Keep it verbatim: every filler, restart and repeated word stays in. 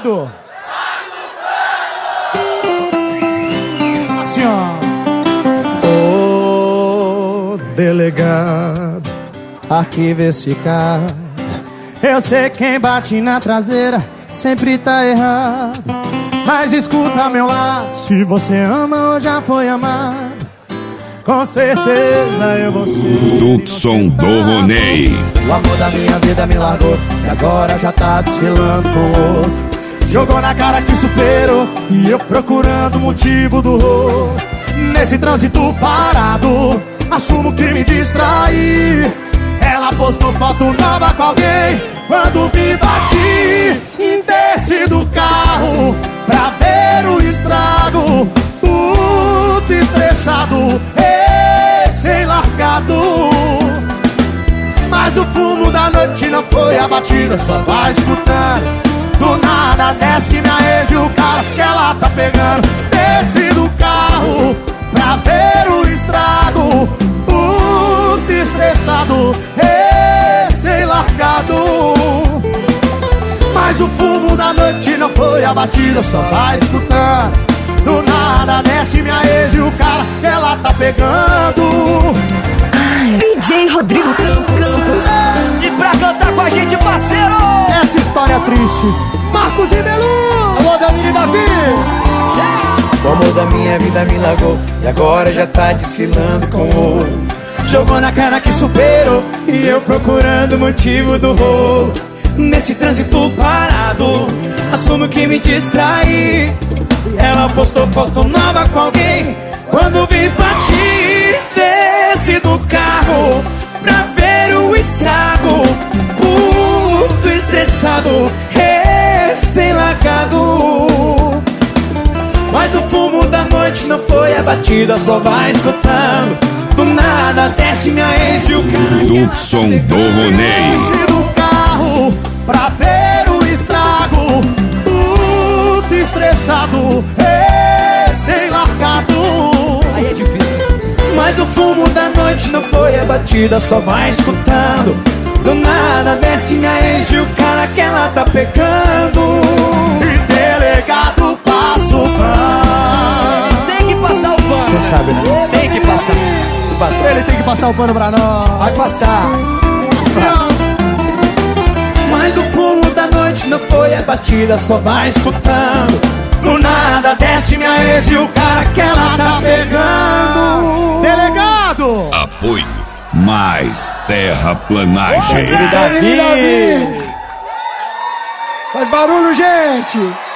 delegado! Assim, ó. Ô, delegado, arquiva esse caso. Eu sei quem bate na traseira sempre tá errado, mas escuta meu lado. Se você ama ou já foi amado, com certeza eu vou ser Duxon do Ronei. O amor da minha vida me largou e agora já tá desfilando com outro. Jogou na cara que superou e eu procurando o motivo do rolo. Nesse trânsito parado, assumo que me distraí. Ela postou foto nova com alguém. Quando vi, bati, desci do carro pra ver o estrago. Puto estressado, recém-largado. Mas o fumo da noite não foi abatido, só vai escutando. Do nada desce minha ex e o cara que ela tá pegando. Desci do carro pra ver o estrago. Puto estressado, recém-largado. Mas o fumo da noite não foi abatido, só vai escutando. Do nada desce minha ex e o cara que ela tá pegando. D J Rodrigo Campos. E pra cantar com a gente, parceiro, essa história triste, Marcos e Belu. Alô, Danilo e Davi. O amor da minha vida me largou e agora já tá desfilando com outro. Jogou na cara que superou e eu procurando o motivo do rolo. Nesse trânsito parado, assumo que me distraí. Ela postou foto nova com alguém. Quando vi, bati, desci do carro pra ver o estrago. Puto estressado, recém-largado. Mas o fumo da noite não foi abatido, só vai escutando. Do nada desce minha ex e o cara. Duxon do Ronei. Desci do carro pra ver o estrago. Puto estressado, recém-largado. aí é difícil. Mas o fumo da noite não foi abatido, só vai escutando. Do nada desce minha ex e o cara que ela tá pegando. E delegado passa o pano. Tem que passar o pano. Você sabe, né? Tem que passar. Ele tem que passar o pano pra nós. Vai passar. Mas o fumo da noite não foi abatida, só vai escutando. Do nada desce minha ex e o cara que ela tá pegando. Delegado! Apoio Mais Terraplanagem. Davi. Faz barulho, gente!